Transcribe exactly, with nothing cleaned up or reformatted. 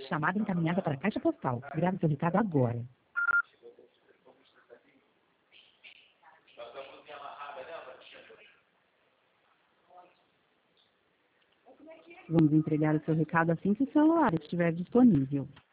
Chamada encaminhada para a caixa postal. Grave seu recado agora. Vamos entregar o seu recado assim que o celular estiver disponível.